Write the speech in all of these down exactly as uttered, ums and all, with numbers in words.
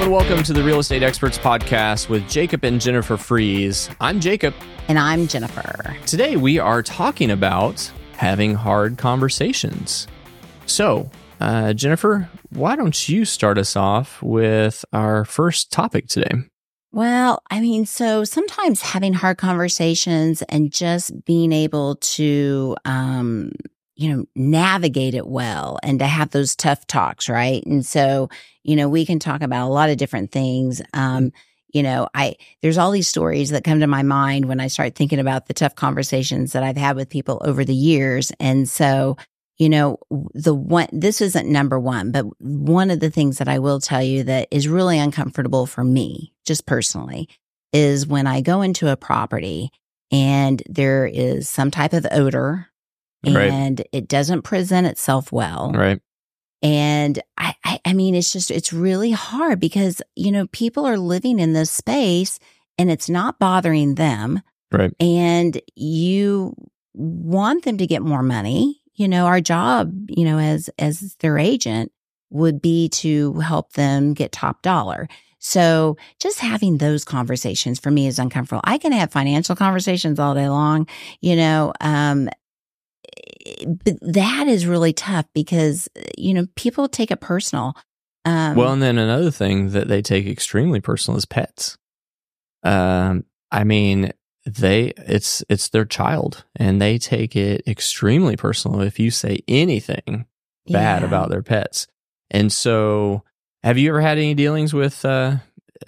and welcome to the Real Estate Experts Podcast with Jacob and Jennifer Fries. I'm Jacob. And I'm Jennifer. Today we are talking about having hard conversations. So, uh, Jennifer, why don't you start us off with our first topic today? Well, I mean, so sometimes having hard conversations and just being able to, um, you know, navigate it well and to have those tough talks, right? And so, you know, we can talk about a lot of different things. Um, you know, I, there's all these stories that come to my mind when I start thinking about the tough conversations that I've had with people over the years. And so, you know, the one, this isn't number one, but one of the things that I will tell you that is really uncomfortable for me, just personally, is when I go into a property and there is some type of odor Right. and it doesn't present itself well. Right. And I, I, I mean, it's just, it's really hard because, you know, people are living in this space and it's not bothering them. Right. And you want them to get more money. You know, our job, you know, as, as their agent would be to help them get top dollar. So just having those conversations for me is uncomfortable. I can have financial conversations all day long, you know, um, but that is really tough because, you know, people take it personal. Um, Well, and then another thing that they take extremely personal is pets. Um, I mean, they it's it's their child, and they take it extremely personal if you say anything bad yeah. about their pets. And so, have you ever had any dealings with uh,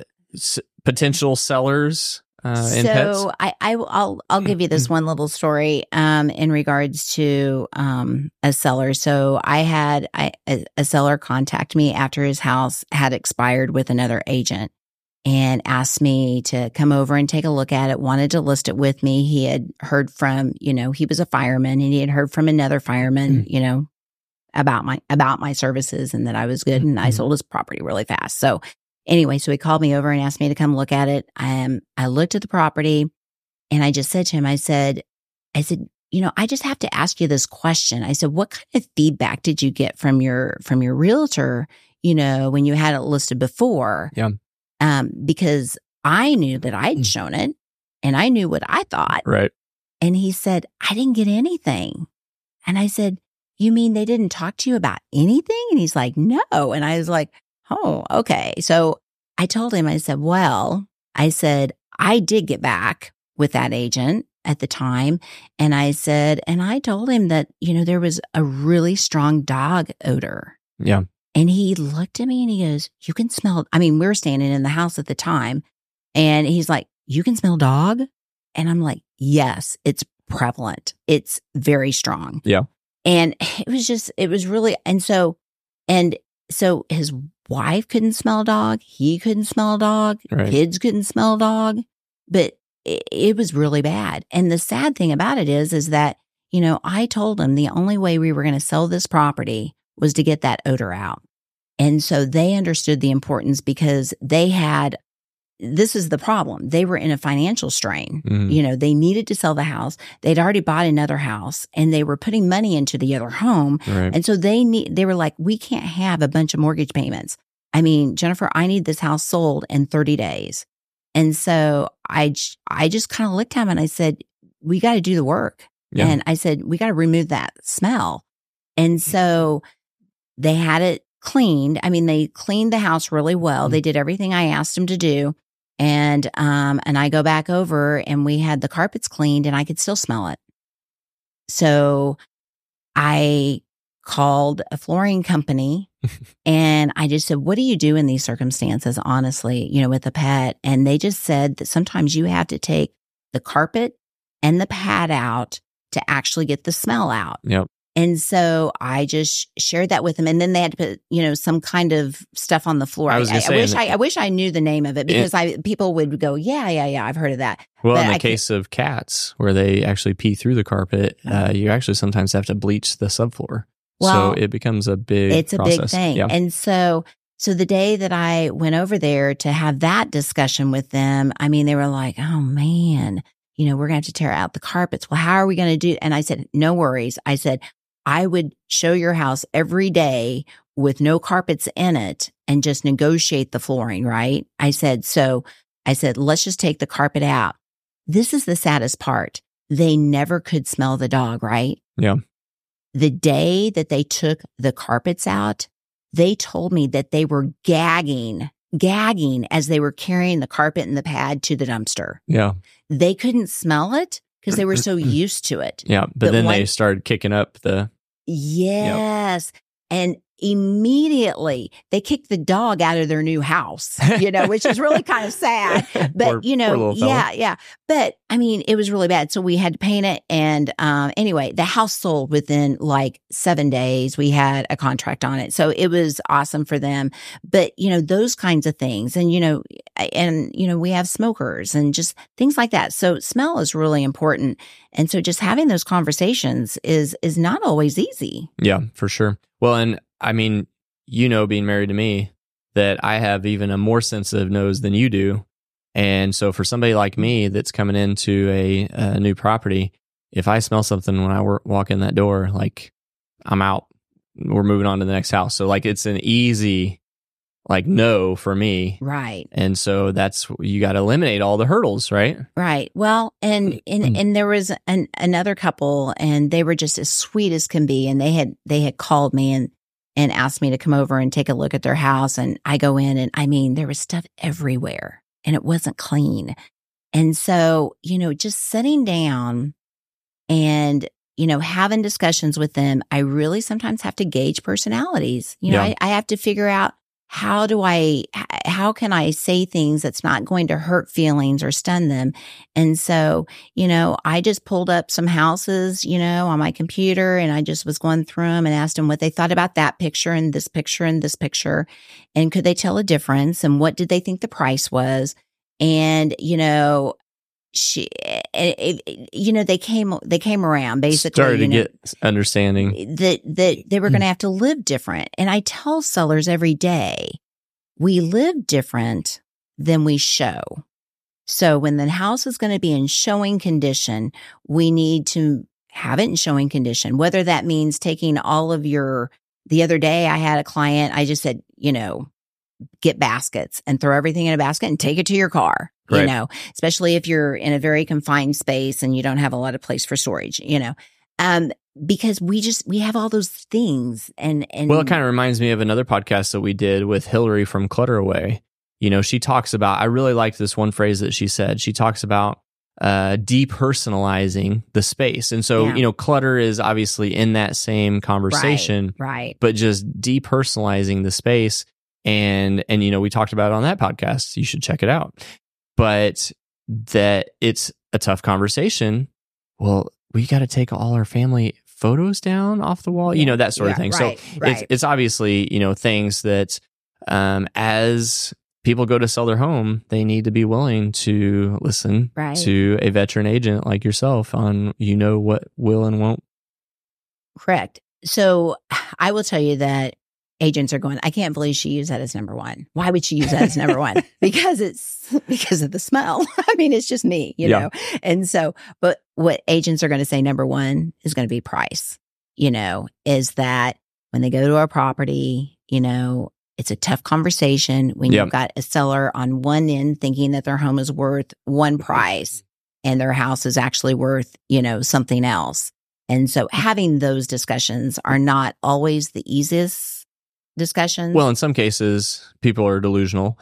s- potential sellers uh, in pets? So I, I, I'll, I'll give you this one little story um, in regards to um, a seller. So I had I, a, a seller contact me after his house had expired with another agent and asked me to come over and take a look at it, wanted to list it with me. He had heard from, you know, he was a fireman and he had heard from another fireman, Mm. you know, about my, about my services and that I was good and I Mhm. sold his property really fast. So anyway, so he called me over and asked me to come look at it. Um, I looked at the property and I just said to him, I said, I said, you know, I just have to ask you this question. I said, what kind of feedback did you get from your, from your realtor, you know, when you had it listed before? Yeah. Um, because I knew that I'd Mm. shown it and I knew what I thought. Right. And he said, I didn't get anything. And I said, you mean they didn't talk to you about anything? And he's like, no. And I was like, oh, okay. So I told him, I said, well, I said, I did get back with that agent at the time. And I said, and I told him that, you know, there was a really strong dog odor. Yeah. And he looked at me and he goes, you can smell, I mean, we were standing in the house at the time and he's like, you can smell dog? And I'm like, yes, it's prevalent. It's very strong. Yeah. And it was just, it was really, and so, and so his wife couldn't smell dog. He couldn't smell dog. Right. Kids couldn't smell dog, but it, it was really bad. And the sad thing about it is, is that, you know, I told him the only way we were going to sell this property was to get that odor out. And so they understood the importance because they had, this is the problem. They were in a financial strain. Mhm. You know, they needed to sell the house. They'd already bought another house and they were putting money into the other home. Right. And so they need, they were like, we can't have a bunch of mortgage payments. I mean, Jennifer, I need this house sold in thirty days. And so I, j- I just kind of looked at him and I said, we got to do the work. Yeah. And I said, we got to remove that smell. And so they had it cleaned. I mean, they cleaned the house really well. They did everything I asked them to do. And, um, and I go back over and we had the carpets cleaned and I could still smell it. So I called a flooring company and I just said, what do you do in these circumstances? Honestly, you know, with a pet. And they just said that sometimes you have to take the carpet and the pad out to actually get the smell out. Yep. And so I just shared that with them. And then they had to put, you know, some kind of stuff on the floor. I was gonna I, say, I wish in the- I, I wish I knew the name of it because I people would go, yeah, yeah, yeah, I've heard of that. Well, But in the I can't- case of cats, where they actually pee through the carpet, uh, you actually sometimes have to bleach the subfloor. Well, so it becomes a big It's a process. big thing. Yeah. And so, so the day that I went over there to have that discussion with them, I mean, they were like, oh man, you know, we're going to have to tear out the carpets. Well, how are we going to do? And I said, no worries. I said, I would show your house every day with no carpets in it and just negotiate the flooring, right? I said, so I said, let's just take the carpet out. This is the saddest part. They never could smell the dog, right? Yeah. The day that they took the carpets out, they told me that they were gagging, gagging as they were carrying the carpet and the pad to the dumpster. Yeah. They couldn't smell it because they were so used to it. Yeah. But, But then one- they started kicking up the, Yes. And immediately they kicked the dog out of their new house, you know, which is really kind of sad. But, Poor- you poor know, little fella. yeah, yeah. But I mean, it was really bad. So we had to paint it. And um, anyway, the house sold within like seven days. We had a contract on it. So it was awesome for them. But, you know, those kinds of things. And, you know, and, you know, we have smokers and just things like that. So smell is really important. And so just having those conversations is is not always easy. Yeah, for sure. Well, and I mean, you know, being married to me, that I have even a more sensitive nose than you do. And so for somebody like me that's coming into a, a new property, if I smell something when I wor- walk in that door, like I'm out, we're moving on to the next house. So like it's an easy, like no for me. Right. And so that's, you got to eliminate all the hurdles, right? Right. Well, and and and there was an, another couple, and they were just as sweet as can be, and they had they had called me and and asked me to come over and take a look at their house, and I go in, and I mean, there was stuff everywhere, and it wasn't clean, and so you know, just sitting down and you know having discussions with them, I really sometimes have to gauge personalities. You know, Yeah. I, I have to figure out. How do I, how can I say things that's not going to hurt feelings or stun them? And so, you know, I just pulled up some houses, you know, on my computer, and I just was going through them and asked them what they thought about that picture and this picture and this picture. And could they tell a difference? And what did they think the price was? And, you know, she, it, it, you know, they came, they came around basically. Started to you know, get understanding. that that they were going to have to live different. And I tell sellers every day, we live different than we show. So when the house is going to be in showing condition, we need to have it in showing condition, whether that means taking all of your, the other day I had a client, I just said, you know, get baskets and throw everything in a basket and take it to your car. You Right. know, especially if you're in a very confined space and you don't have a lot of place for storage, you know, um, because we just, we have all those things. And, and Well, it kind of reminds me of another podcast that we did with Hillary from Clutter Away. You know, she talks about, I really liked this one phrase that she said. She talks about uh, depersonalizing the space. And so, Yeah. you know, clutter is obviously in that same conversation, right. but just depersonalizing the space. And, and, you know, we talked about it on that podcast. You should check it out. But that it's a tough conversation. Well, we got to take all our family photos down off the wall, you know, that sort of Yeah, thing. right, so right. it's, it's obviously, you know, things that um, as people go to sell their home, they need to be willing to listen Right. to a veteran agent like yourself on, you know, what will and won't. Correct. So I will tell you that agents are going, I can't believe she used that as number one. Why would she use that as number one? Because it's because of the smell. I mean, it's just me, you Yeah. know? And so, but what agents are going to say number one is going to be price, you know, is that when they go to a property, you know, it's a tough conversation when Yep. you've got a seller on one end thinking that their home is worth one price and their house is actually worth, you know, something else. And so having those discussions are not always the easiest discussions. Well, in some cases, people are delusional.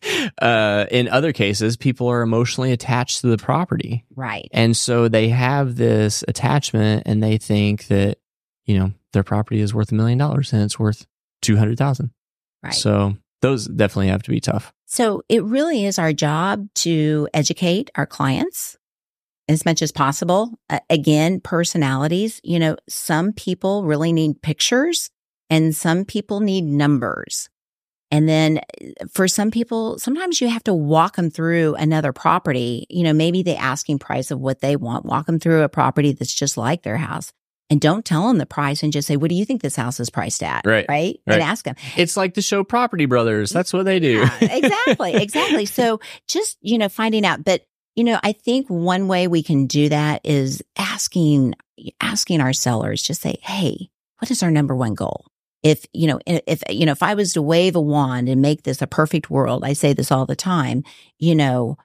uh, in other cases, people are emotionally attached to the property. right. And so they have this attachment and they think that, you know, their property is worth a million dollars and it's worth two hundred thousand. Right. So those definitely have to be tough. So it really is our job to educate our clients as much as possible. Uh, again, personalities, you know, some people really need pictures and some people need numbers. And then for some people, sometimes you have to walk them through another property, you know, maybe the asking price of what they want, walk them through a property that's just like their house. And don't tell them the price and just say, what do you think this house is priced at? Right. Right. Right. And ask them. It's like the show Property Brothers. That's what they do. Yeah, exactly. Exactly. So just, you know, finding out. But, you know, I think one way we can do that is asking, asking our sellers, just say, hey, what is our number one goal? if, you know, if, you know, if I was to wave a wand and make this a perfect world, I say this all the time, you know,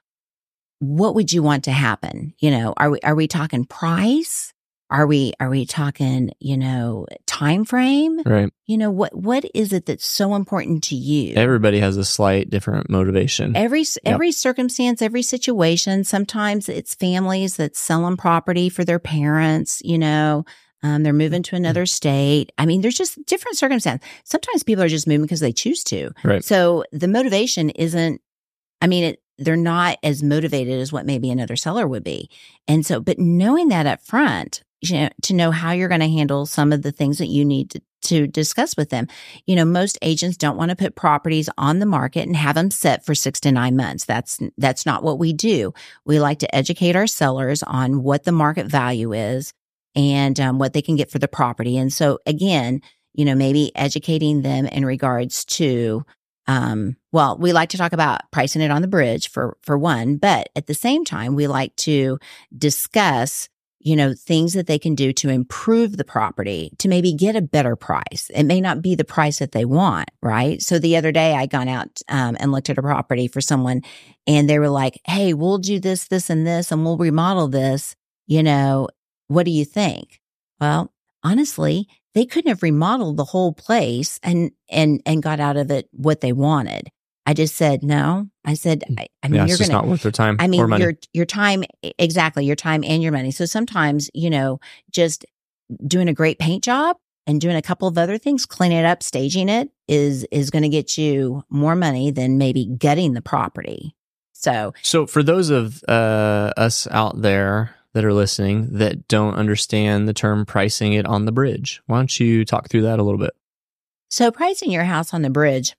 what would you want to happen? You know, are we, are we talking price? Are we, are we talking, you know, time frame? Right. You know, what, what is it that's so important to you? Everybody has a slight different motivation. Every, Yep. every circumstance, every situation. Sometimes it's families that's selling property for their parents, you know, um, they're moving to another state. I mean, there's just different circumstances. Sometimes people are just moving because they choose to. Right. So the motivation isn't, I mean, it, they're not as motivated as what maybe another seller would be. And so, but knowing that up front, you know, to know how you're going to handle some of the things that you need to, to discuss with them. You know, most agents don't want to put properties on the market and have them set for six to nine months. That's, that's not what we do. We like to educate our sellers on what the market value is and um, what they can get for the property. And so again, you know, maybe educating them in regards to, um, well, we like to talk about pricing it on the bridge for, for one, but at the same time, we like to discuss, you know, things that they can do to improve the property to maybe get a better price. It may not be the price that they want, right? So the other day I gone out um, and looked at a property for someone and they were like, hey, we'll do this, this, and this, and we'll remodel this, you know, what do you think? Well, honestly, they couldn't have remodeled the whole place and, and, and got out of it what they wanted. I just said, no, I said, I, I mean, yeah, you're it's just gonna, not worth their time I mean, or money. your, your time, exactly. Your time and your money. So sometimes, you know, just doing a great paint job and doing a couple of other things, cleaning it up, staging it is, is going to get you more money than maybe gutting the property. So, so for those of uh, us out there that are listening that don't understand the term pricing it on the bridge, why don't you talk through that a little bit? So pricing your house on the bridge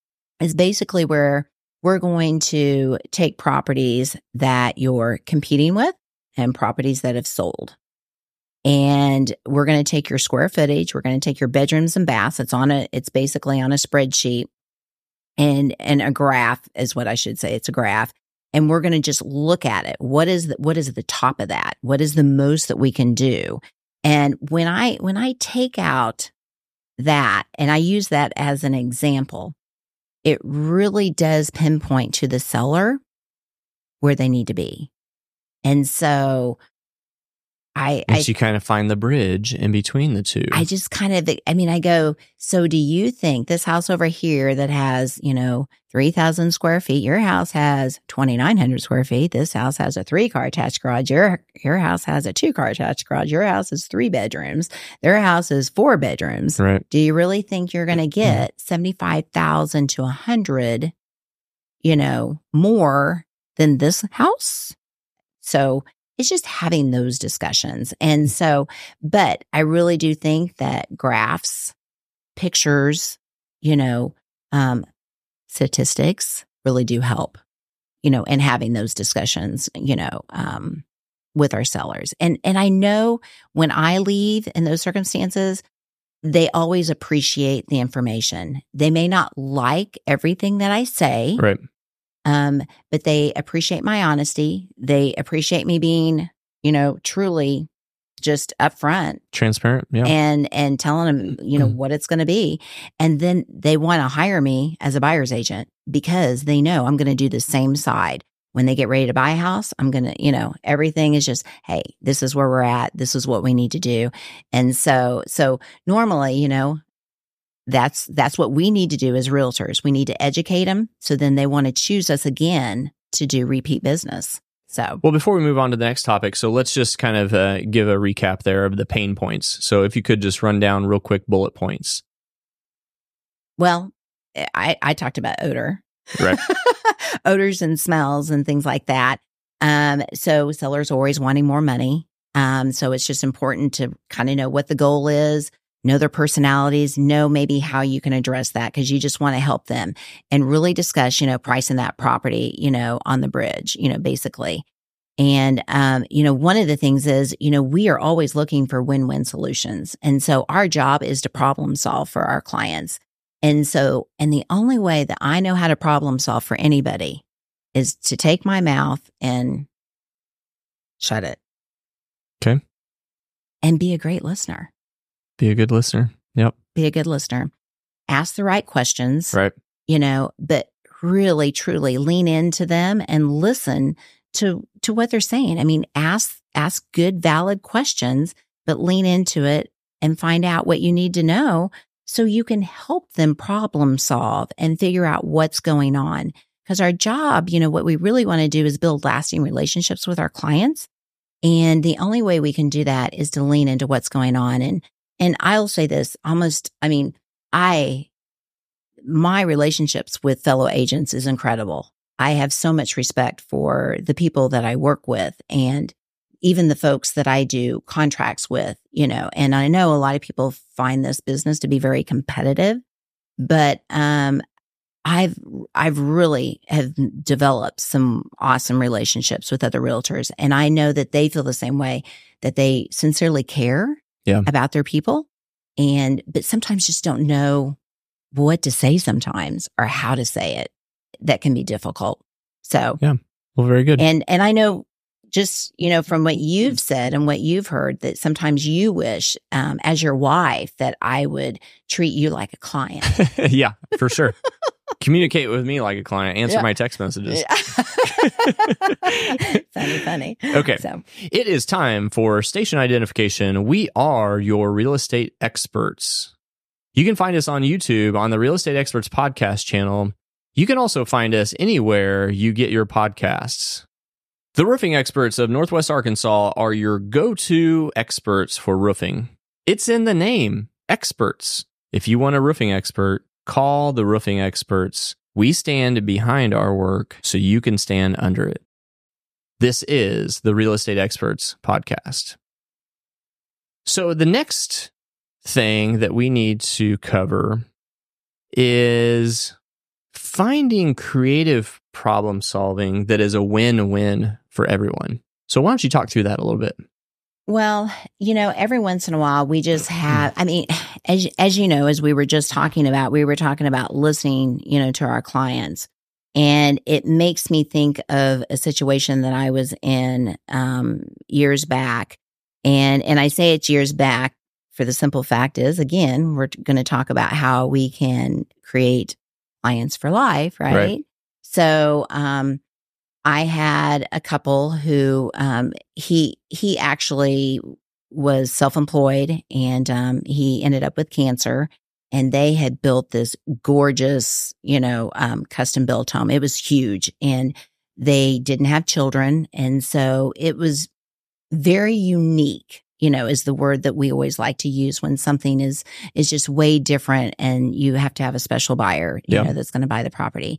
is basically where we're going to take properties that you're competing with and properties that have sold. And we're going to take your square footage. We're going to take your bedrooms and baths. It's on a, it's basically on a spreadsheet and, and a graph is what I should say. It's a graph. And we're going to just look at it. What is the, what is at the top of that? What is the most that we can do? And when I, when I take out that and I use that as an example, it really does pinpoint to the seller where they need to be. And so I, Makes I, you kind of find the bridge in between the two. I just kind of, I mean, I go, so do you think this house over here that has, you know, three thousand square feet, your house has twenty-nine hundred square feet. This house has a three car attached garage. Your, your house has a two car attached garage. Your house is three bedrooms. Their house is four bedrooms. Right. Do you really think you're going to get seventy-five thousand to a hundred, you know, more than this house? So it's just having those discussions. And so, but I really do think that graphs, pictures, you know, um, statistics really do help, you know, in having those discussions, you know, um, with our sellers. And, and I know when I leave in those circumstances, they always appreciate the information. They may not like everything that I say. Right. Um, but they appreciate my honesty. They appreciate me being, you know, truly just upfront, transparent, yeah, and and telling them, you know, what it's going to be. And then they want to hire me as a buyer's agent because they know I'm going to do the same side. When they get ready to buy a house, I'm going to, you know, everything is just, hey, this is where we're at. This is what we need to do. And so, so normally, you know, That's that's what we need to do as realtors. We need to educate them so then they want to choose us again to do repeat business. So, well, before we move on to the next topic, so let's just kind of uh, give a recap there of the pain points. So if you could just run down real quick bullet points. Well, I, I talked about odor, right? Odors and smells and things like that. Um, so sellers are always wanting more money. Um, so it's just important to kind of know what the goal is. Know their personalities, know maybe how you can address that because you just want to help them and really discuss, you know, pricing that property, you know, on the bridge, you know, basically. And, um, you know, one of the things is, you know, we are always looking for win-win solutions. And so our job is to problem solve for our clients. And so, and the only way that I know how to problem solve for anybody is to take my mouth and shut it. Okay. And be a great listener. Be a good listener. Yep. Be a good listener. Ask the right questions. Right. You know, but really, truly lean into them and listen to to what they're saying. I mean, ask ask good, valid questions, but lean into it and find out what you need to know so you can help them problem solve and figure out what's going on. Because our job, you know, what we really want to do is build lasting relationships with our clients. And the only way we can do that is to lean into what's going on. And and I'll say this almost, I mean, I, my relationships with fellow agents is incredible. I have so much respect for the people that I work with and even the folks that I do contracts with, you know, and I know a lot of people find this business to be very competitive, but, um, I've, I've really have developed some awesome relationships with other realtors. And I know that they feel the same way, that they sincerely care yeah. about their people. And, but sometimes just don't know what to say sometimes or how to say it. That can be difficult. So, yeah. Well, very good. And, and I know just, you know, from what you've said and what you've heard that sometimes you wish, um, as your wife, that I would treat you like a client. Yeah, for sure. Communicate with me like a client. Answer Yeah. my text messages. funny, funny. Okay. So it is time for station identification. We are your real estate experts. You can find us on YouTube on the Real Estate Experts podcast channel. You can also find us anywhere you get your podcasts. The roofing experts of Northwest Arkansas are your go-to experts for roofing. It's in the name, experts. If you want a roofing expert, call the roofing experts. We stand behind our work so you can stand under it. This is the Real Estate Experts podcast. So the next thing that we need to cover is finding creative problem solving that is a win-win for everyone. So why don't you talk through that a little bit? Well, you know, every once in a while we just have, I mean, as, as you know, as we were just talking about, we were talking about listening, you know, to our clients. And it makes me think of a situation that I was in um, years back. And, and I say it's years back for the simple fact is, again, we're going to talk about how we can create clients for life, right? Right. So, um, I had a couple who, um, he, he actually was self-employed and, um, he ended up with cancer and they had built this gorgeous, you know, um, custom built home. It was huge and they didn't have children. And so it was very unique, you know, is the word that we always like to use when something is, is just way different and you have to have a special buyer, you Yeah. know, that's going to buy the property.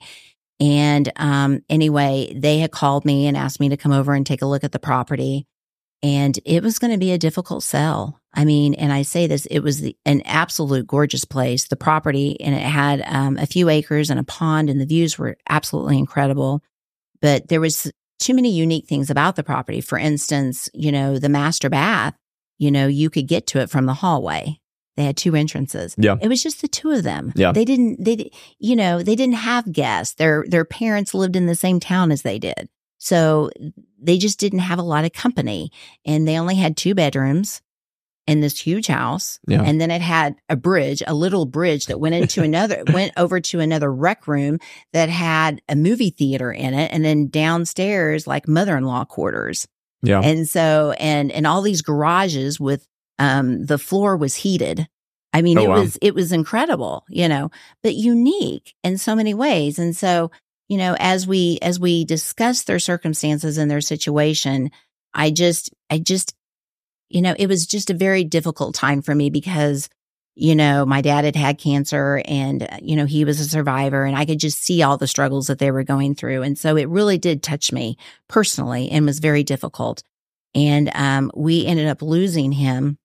And um, anyway, they had called me and asked me to come over and take a look at the property. And it was going to be a difficult sell. I mean, and I say this, it was the, an absolute gorgeous place, the property, and it had um, a few acres and a pond, and the views were absolutely incredible. But there was too many unique things about the property. For instance, you know, the master bath, you know, you could get to it from the hallway. They had two entrances. Yeah. It was just the two of them. Yeah. They didn't, they, you know, they didn't have guests. Their, their parents lived in the same town as they did. So they just didn't have a lot of company and they only had two bedrooms in this huge house. Yeah. And then it had a bridge, a little bridge that went into another, went over to another rec room that had a movie theater in it. And then downstairs, like mother-in-law quarters. Yeah. And so, and, and all these garages with, um, the floor was heated. I mean, Oh, it wow. was, it was incredible, you know, but unique in so many ways. And so, you know, as we, as we discuss their circumstances and their situation, I just, I just, you know, it was just a very difficult time for me because, you know, my dad had had cancer and, uh, you know, he was a survivor and I could just see all the struggles that they were going through. And so it really did touch me personally and was very difficult. And, um, we ended up losing him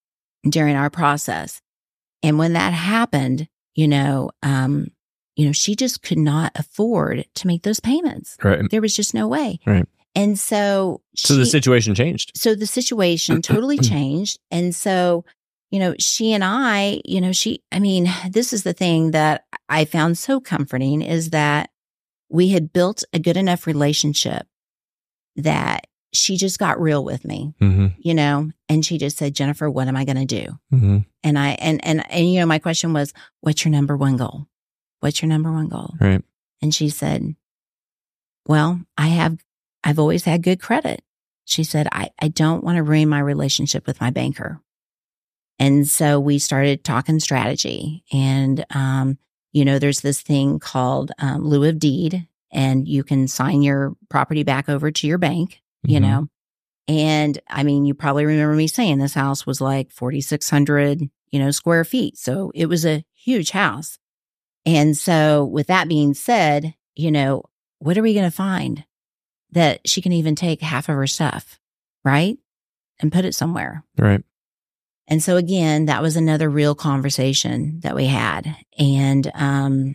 during our process. And when that happened, you know, um, you know, she just could not afford to make those payments. Right. There was just no way. Right. And so, So she, the situation changed. so the situation totally changed. And so, you know, she and I, you know, she, I mean, this is the thing that I found so comforting is that we had built a good enough relationship that she just got real with me, mm-hmm. you know, and she just said, Jennifer, what am I going to do? Mm-hmm. And I, and, and, and, you know, my question was, what's your number one goal? What's your number one goal? Right. And she said, well, I have, I've always had good credit. She said, I, I don't want to ruin my relationship with my banker. And so we started talking strategy. And, um, you know, there's this thing called um, lieu of deed, and you can sign your property back over to your bank, you Mm-hmm. know. And I mean, you probably remember me saying this house was like forty-six hundred, you know, square feet. So it was a huge house. And so with that being said, you know, what are we going to find that she can even take half of her stuff, right? And put it somewhere. Right. And so again, that was another real conversation that we had. And um,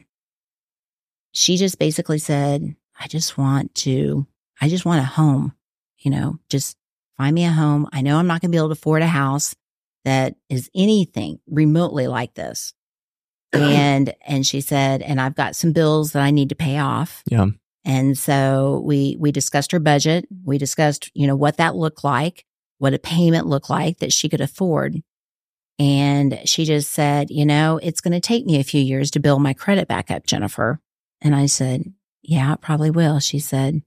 she just basically said, I just want to, I just want a home, you know, just find me a home. I know I'm not going to be able to afford a house that is anything remotely like this. And, and she said, and I've got some bills that I need to pay off. Yeah. And so we, we discussed her budget. We discussed, you know, what that looked like, what a payment looked like that she could afford. And she just said, you know, it's going to take me a few years to build my credit back up, Jennifer. And I said, yeah, it probably will. She said,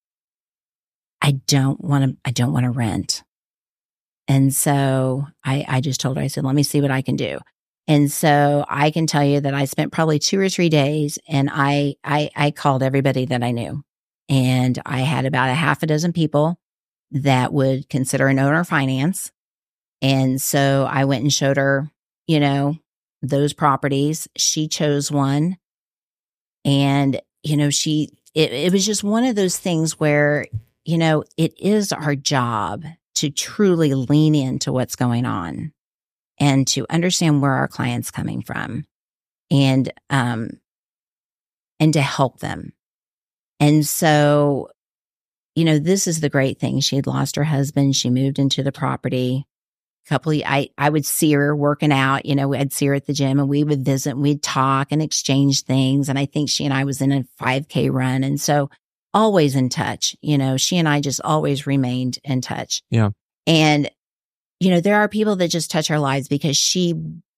I don't want to, I don't want to rent. And so I, I just told her, I said, let me see what I can do. And so I can tell you that I spent probably two or three days and I, I, I called everybody that I knew. And I had about a half a dozen people that would consider an owner finance. And so I went and showed her, you know, those properties. She chose one. And, you know, she, it, it was just one of those things where, you know, it is our job to truly lean into what's going on and to understand where our client's coming from and, um, and to help them. And so, you know, this is the great thing. She had lost her husband. She moved into the property. A couple of, I, I would see her working out, you know, I'd see her at the gym and we would visit and we'd talk and exchange things. And I think she and I was in a five K run. And so always in touch, you know, she and I just always remained in touch. Yeah. And, you know, there are people that just touch our lives because she,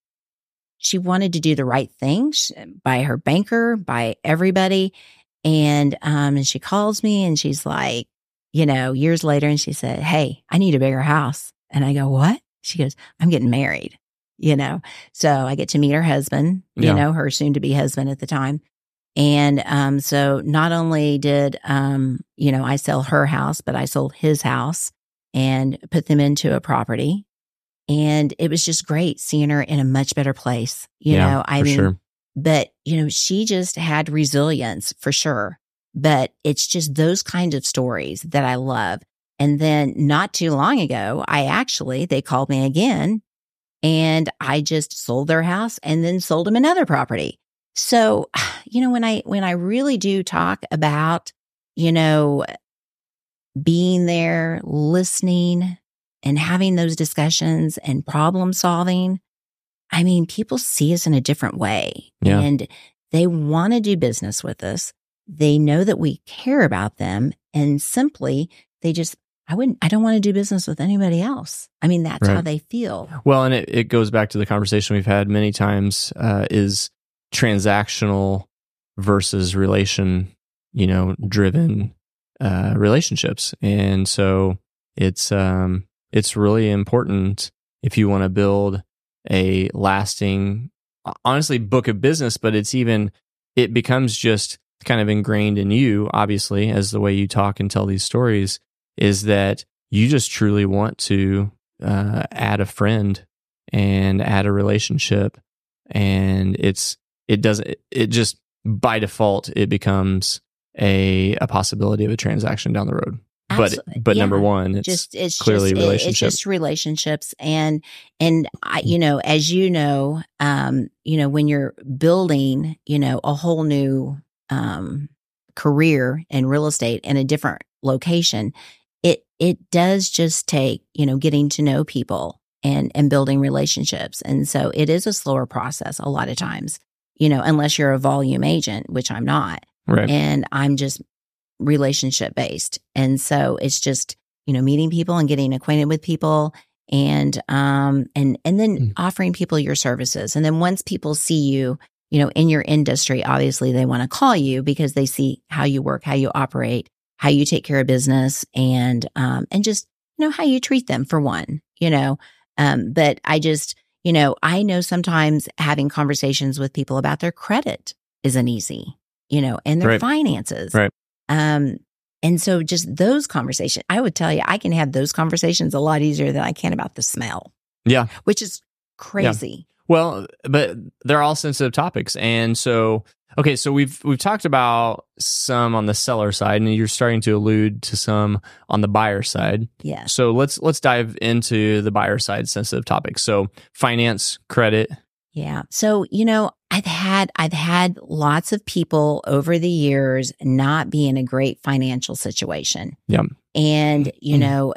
she wanted to do the right things by her banker, by everybody. And, um, and she calls me and she's like, you know, years later, and she said, hey, I need a bigger house. And I go, what? She goes, I'm getting married, you know? So I get to meet her husband, you Yeah. know, her soon to be husband at the time. And, um, so not only did, um, you know, I sell her house, but I sold his house and put them into a property. And it was just great seeing her in a much better place, you Yeah, know, I for mean, sure. but, you know, she just had resilience for sure. But it's just those kinds of stories that I love. And then not too long ago, I actually, they called me again and I just sold their house and then sold them another property. So, you know, when I, when I really do talk about, you know, being there, listening and having those discussions and problem solving, I mean, people see us in a different way Yeah. and they want to do business with us. They know that we care about them and simply they just, I wouldn't, I don't want to do business with anybody else. I mean, that's Right. how they feel. Well, and it, it goes back to the conversation we've had many times, uh, is transactional versus relation, you know, driven, uh, relationships. And so it's, um, it's really important if you want to build a lasting, honestly, book of business, but it's even, it becomes just kind of ingrained in you, obviously, as the way you talk and tell these stories, is that you just truly want to uh, add a friend and add a relationship. And it's, it doesn't, it just by default, it becomes a, a possibility of a transaction down the road. Absolutely. But, but Yeah. number one, it's just it's clearly just, it- relationship. It's just relationships, and and I, you know, as you know, um, you know, when you're building, you know, a whole new um career in real estate in a different location, it it does just take, you know, getting to know people and and building relationships, and so it is a slower process a lot of times, you know, unless you're a volume agent, which I'm not, Right. and I'm just relationship based. And so it's just, you know, meeting people and getting acquainted with people, and um and and then mm. offering people your services. And then once people see you, you know, in your industry, obviously they want to call you because they see how you work, how you operate, how you take care of business, and um and just, you know, how you treat them, for one, you know. Um, but I just, you know, I know sometimes having conversations with people about their credit isn't easy, you know, and their right. finances. Right. Um, and so just those conversations, I would tell you, I can have those conversations a lot easier than I can about the smell. Yeah. Which is crazy. Yeah. Well, but they're all sensitive topics. And so, okay, so we've we've talked about some on the seller side, and you're starting to allude to some on the buyer side. Yeah. So let's let's dive into the buyer side sensitive topics. So finance, credit. Yeah. So, you know, I've had I've had lots of people over the years not be in a great financial situation. Yeah. And, you know,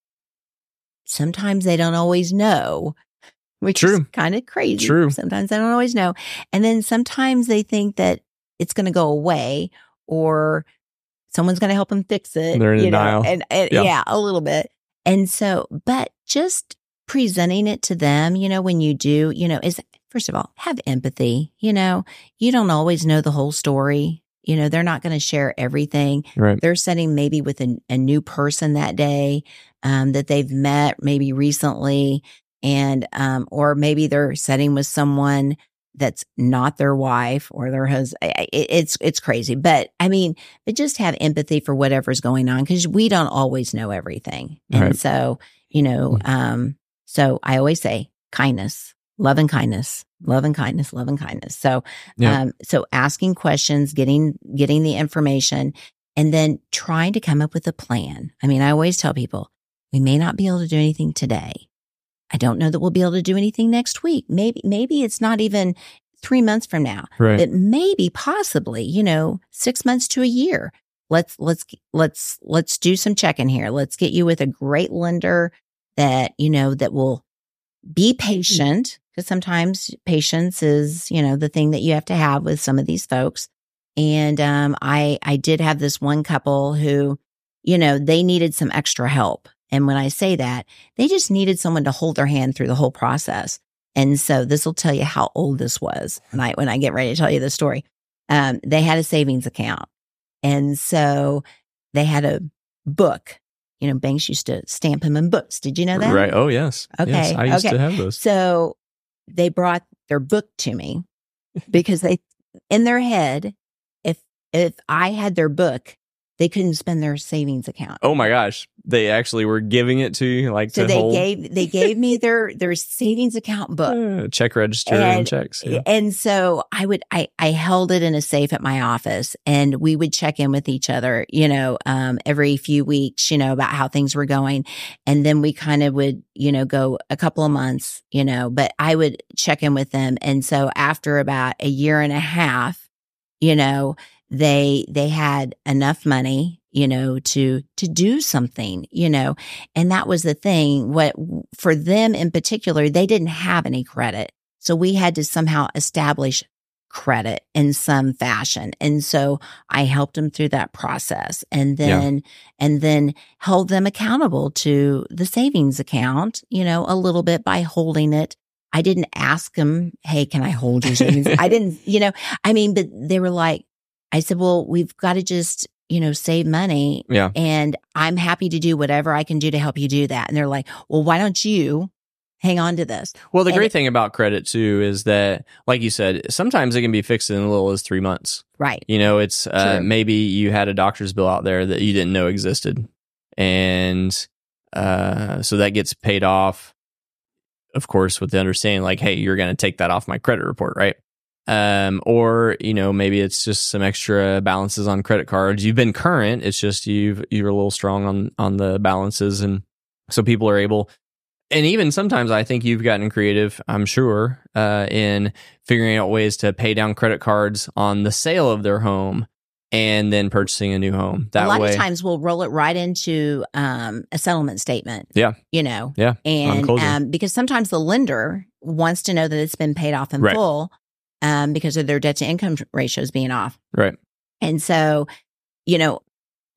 sometimes they don't always know. Which True. is kind of crazy. True. Sometimes I don't always know. And then sometimes they think that it's going to go away, or someone's going to help them fix it. They're in you denial. know, and, and yeah. yeah, a little bit. And so, but just presenting it to them, you know, when you do, you know, is first of all, have empathy. You know, you don't always know the whole story. You know, they're not going to share everything. Right. They're sitting maybe with a, a new person that day um, that they've met maybe recently. And, um, or maybe they're sitting with someone that's not their wife or their husband. It, it's, it's crazy. But I mean, but just have empathy for whatever's going on, because we don't always know everything. And right. so, you know, um, so I always say kindness, love and kindness, love and kindness, love and kindness. So, yeah. um, so asking questions, getting, getting the information, and then trying to come up with a plan. I mean, I always tell people, we may not be able to do anything today. I don't know that we'll be able to do anything next week. Maybe, maybe it's not even three months from now, right. but maybe possibly, you know, six months to a year. Let's, let's, let's, let's do some checking here. Let's get you with a great lender that, you know, that will be patient, because sometimes patience is, you know, the thing that you have to have with some of these folks. And, um, I, I did have this one couple who, you know, they needed some extra help. And when I say that, they just needed someone to hold their hand through the whole process. And so this will tell you how old this was when I, when I get ready to tell you the story. Um, they had a savings account. And so they had a book. You know, banks used to stamp them in books. Did you know that? Right. Oh, yes. Okay. Yes, I used okay. to have those. So they brought their book to me because they, in their head, if, if I had their book, they couldn't spend their savings account. Oh my gosh. They actually were giving it to you, like so to they hold. gave they gave me their their savings account book, uh, check register and, and checks. Yeah. And so I would I I held it in a safe at my office, and we would check in with each other, you know, um, every few weeks, you know, about how things were going, and then we kind of would, you know, go a couple of months, you know, but I would check in with them, and so after about a year and a half, you know, they they had enough money, you know, to, to do something, you know, and that was the thing. What for them in particular, they didn't have any credit. So we had to somehow establish credit in some fashion. And so I helped them through that process, and then, yeah. and then held them accountable to the savings account, you know, a little bit by holding it. I didn't ask them, hey, can I hold your savings? I didn't, you know, I mean, but they were like, I said, well, we've got to just, you know, save money. Yeah. And I'm happy to do whatever I can do to help you do that. And they're like, well, why don't you hang on to this? Well, the and great it, thing about credit too is that, like you said, sometimes it can be fixed in as little as three months. Right. You know, it's uh, maybe you had a doctor's bill out there that you didn't know existed. And uh, so that gets paid off, of course, with the understanding like, hey, you're going to take that off my credit report, right? Um, or, you know, maybe it's just some extra balances on credit cards. You've been current. It's just you've, you're a little strong on, on the balances. And so people are able, and even sometimes I think you've gotten creative, I'm sure, uh, in figuring out ways to pay down credit cards on the sale of their home and then purchasing a new home. That a lot way, of times we'll roll it right into, um, a settlement statement. Yeah. You know, yeah. And, um, because sometimes the lender wants to know that it's been paid off in right. full. Um, because of their debt to income ratios being off. Right. And so, you know,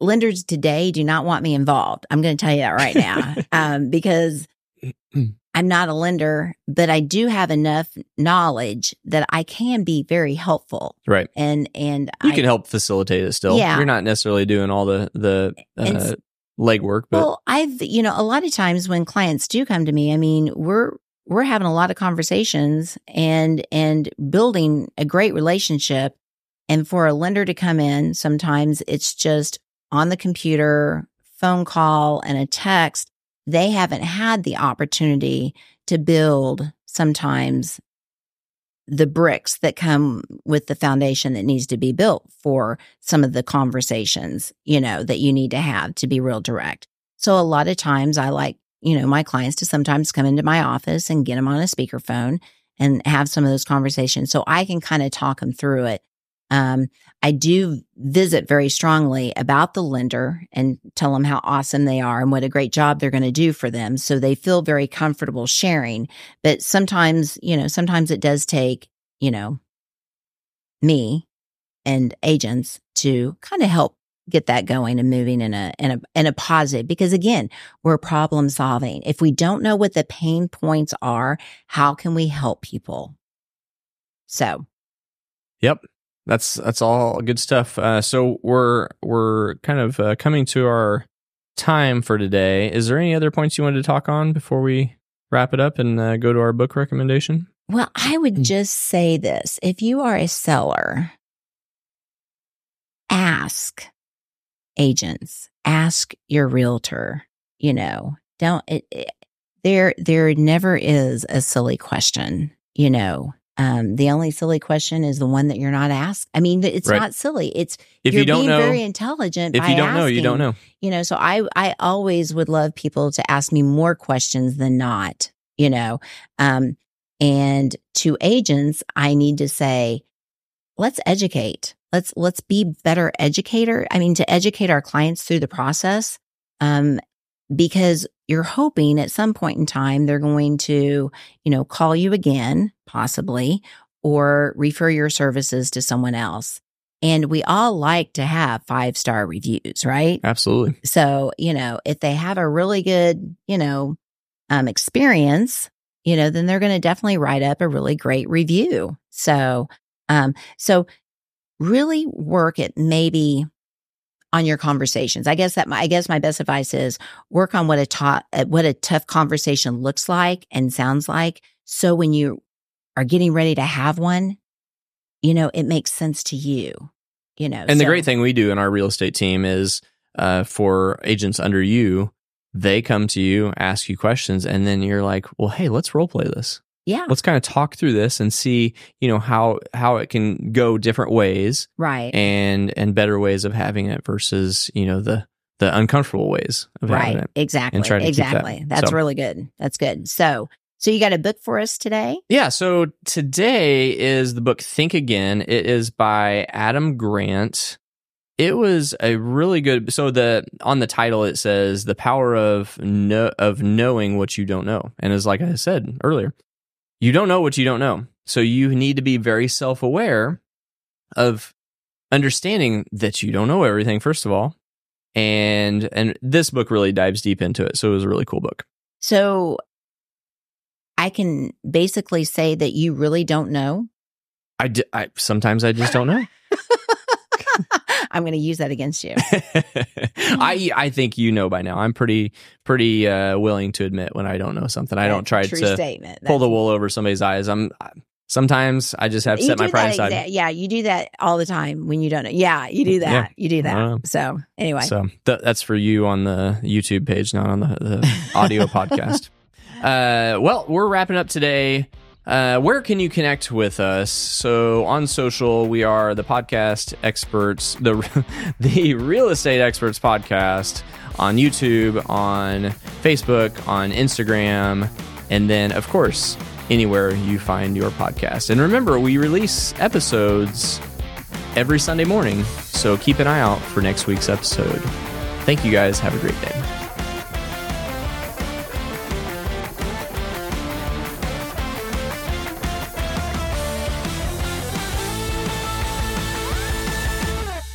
lenders today do not want me involved. I'm going to tell you that right now, um, because I'm not a lender, but I do have enough knowledge that I can be very helpful. Right. And, and you I, can help facilitate it still. Yeah. You're not necessarily doing all the, the, uh, legwork, but well, I've, you know, a lot of times when clients do come to me, I mean, we're, we're having a lot of conversations and, and building a great relationship. And for a lender to come in, sometimes it's just on the computer, phone call and a text. They haven't had the opportunity to build sometimes the bricks that come with the foundation that needs to be built for some of the conversations, you know, that you need to have to be real direct. So a lot of times I like, you know, my clients to sometimes come into my office and get them on a speakerphone and have some of those conversations so I can kind of talk them through it. Um, I do visit very strongly about the lender and tell them how awesome they are and what a great job they're going to do for them. So they feel very comfortable sharing. But sometimes, you know, sometimes it does take, you know, me and agents to kind of help get that going and moving in a, in a, in a positive, because again, we're problem solving. If we don't know what the pain points are, how can we help people? So. Yep. That's that's all good stuff. Uh, so we're we're kind of uh, coming to our time for today. Is there any other points you wanted to talk on before we wrap it up and uh, go to our book recommendation? Well, I would just say this. If you are a seller, ask agents, ask your realtor, you know, don't, it, it, there, there never is a silly question, you know. Um, the only silly question is the one that you're not asked. I mean, it's right. not silly. It's if you're you don't being know, very intelligent. If by you don't asking, know, you don't know. You know, so I, I always would love people to ask me more questions than not. You know, um, and to agents, I need to say, let's educate. Let's let's be better educator. I mean, to educate our clients through the process, um, because you're hoping at some point in time they're going to, you know, call you again, possibly, or refer your services to someone else. And we all like to have five-star reviews, right? Absolutely. So, you know, if they have a really good, you know, um, experience, you know, then they're going to definitely write up a really great review. So, um, so really work at maybe on your conversations. I guess that my, I guess my best advice is work on what a ta- what a tough conversation looks like and sounds like. So when you are getting ready to have one, you know, it makes sense to you, you know. And so, the great thing we do in our real estate team is uh, for agents under you, they come to you, ask you questions, and then you're like, well, hey, let's role play this. Yeah. Let's kind of talk through this and see, you know, how how it can go different ways. Right. And and better ways of having it versus, you know, the the uncomfortable ways of right. having it. Exactly. And try to exactly. keep that. That's so. really good. That's good. So so you got a book for us today? Yeah. So today is the book Think Again. It is by Adam Grant. It was a really good. So the on the title it says the power of no, of knowing what you don't know, and as like I said earlier, you don't know what you don't know. So you need to be very self-aware of understanding that you don't know everything, first of all. And and this book really dives deep into it. So it was a really cool book. So I can basically say that you really don't know. I, d- I sometimes I just don't know. I'm going to use that against you. I I think you know by now. I'm pretty pretty uh, willing to admit when I don't know something. I don't try True to statement. pull That's, the wool over somebody's eyes. I'm sometimes I just have to set my pride aside. Exa- yeah, you do that all the time when you don't know. Yeah, you do that. Yeah. You do that. So anyway, so th- that's for you on the YouTube page, not on the, the audio podcast. Uh, well, we're wrapping up today. Uh, where can you connect with us? So on social, we are the podcast experts, the the real estate experts podcast on YouTube, on Facebook, on Instagram, and then of course anywhere you find your podcast. And remember, we release episodes every Sunday morning, so keep an eye out for next week's episode. Thank you guys. Have a great day.